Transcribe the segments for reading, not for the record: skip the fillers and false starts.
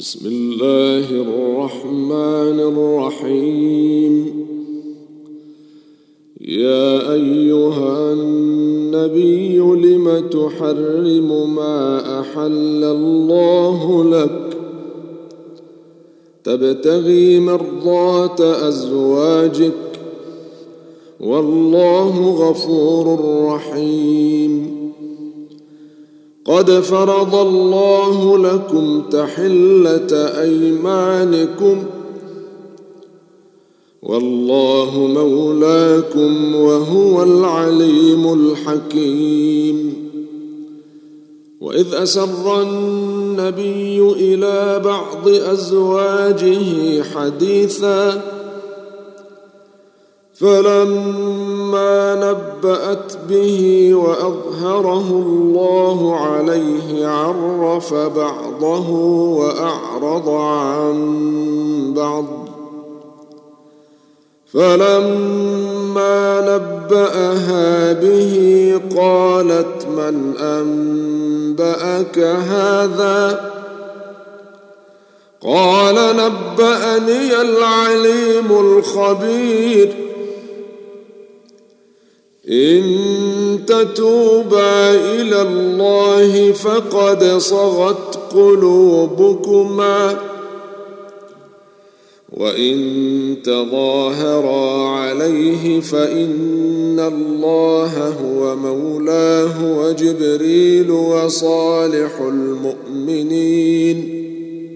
بسم الله الرحمن الرحيم. يا أيها النبي لم تحرم ما أحل الله لك تبتغي مرضات أزواجك والله غفور رحيم. قد فرض الله لكم تحلة أيمانكم والله مولاكم وهو العليم الحكيم. وإذ أسر النبي إلى بعض أزواجه حديثا فلما نبأت به وأظهره الله عليه عرف بعضه وأعرض عن بعض. فلما نبأها به قالت من أنبأك هذا؟ قال نبأني العليم الخبير. إن تتوبا إلى الله فقد صغت قلوبكما وإن تظاهرا عليه فإن الله هو مولاه وجبريل وصالح المؤمنين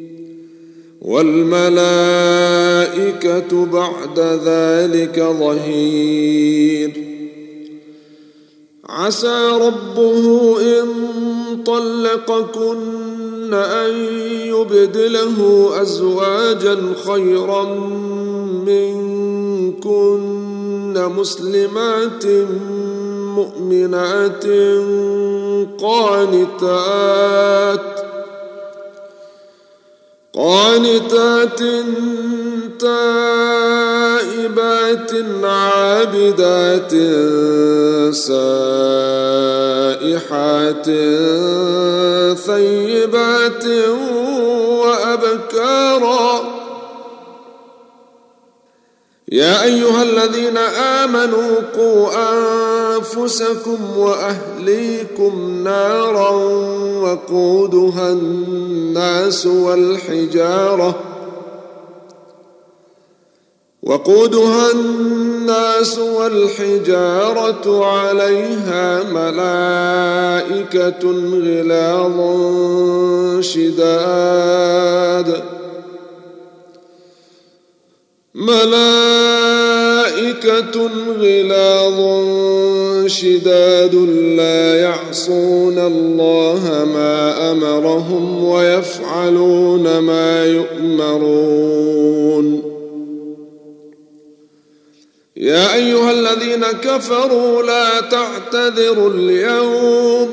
والملائكة بعد ذلك ظهير. عسى ربه إن طلقكن أن يبدله أزواجا خيرا منكن مسلمات مؤمنات قانتات تائبات عابدات سائحات ثيبات وأبكارا. يا أيها الذين آمنوا قوا أنفسكم وأهليكم نارا وقودها الناس والحجارة عليها ملائكة غلاظ شداد لا يعصون الله ما أمرهم ويفعلون ما يؤمرون. يا أيها الذين كفروا لا تعتذروا اليوم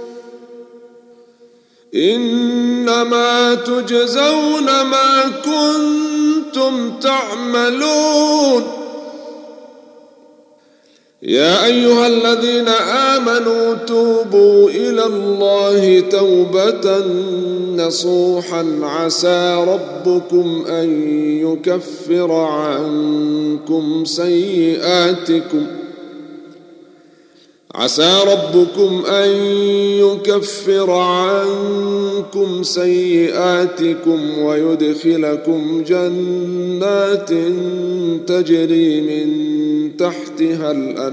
إنما تجزون ما كنتم تعملون. يا أيها الذين آمنوا توبوا إلى الله توبة نصوحا عسى ربكم أن يكفر عنكم سيئاتكم ويدخلكم جنات تجري من تحتها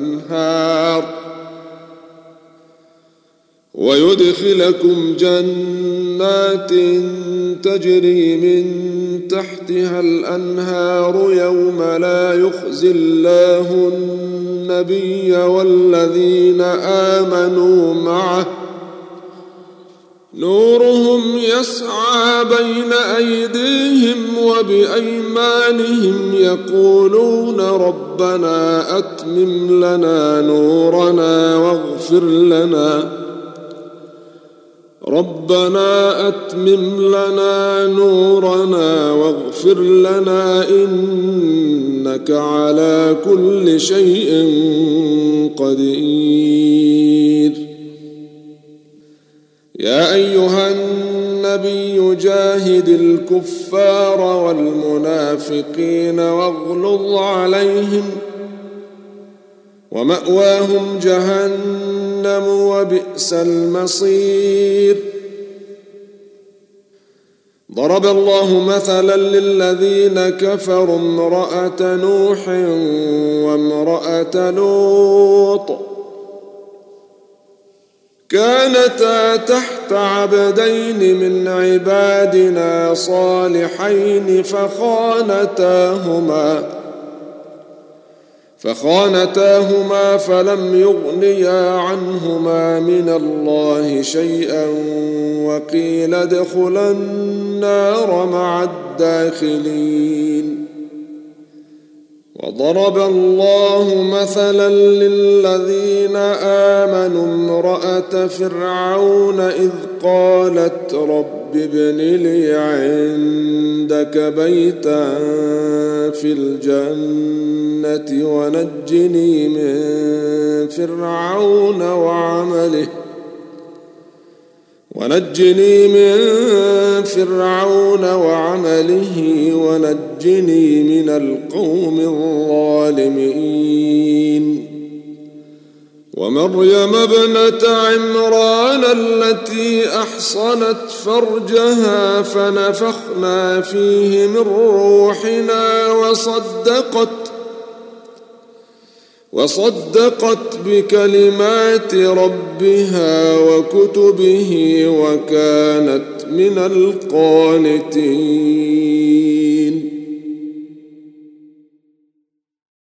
الأنهار يوم لا يخزي الله النبي والذين آمنوا معه نورهم يسعى بين أيديهم وبأيمانهم يقولون ربنا أتمم لنا نورنا واغفر لنا إنك على كل شيء قدير. يا أيها النبي جاهد الكفار والمنافقين واغلظ عليهم ومأواهم جهنم وبئس المصير. ضرب الله مثلا للذين كفروا امرأة نوح وامرأة لوط كانتا تحت عبدين من عبادنا صالحين فخانتاهما فلم يغنيا عنهما من الله شيئا وقيل ادخلا النار مع الداخلين. وضرب الله مثلا للذين آمنوا امرأة فرعون إذ قالت رب ابن لي عندك بيتا في الجنة ونجني من فرعون وعمله ونجني من القوم الظالمين. ومريم ابنة عمران التي أحصنت فرجها فنفخنا فيه من روحنا وصدقت بكلمات ربها وكتبه وكانت من القانتين.